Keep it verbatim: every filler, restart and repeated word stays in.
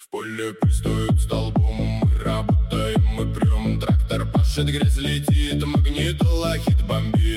В поле пристают столбом, мы работаем, мы прем. Трактор пашет, грязь летит, магнитола хит бомбит.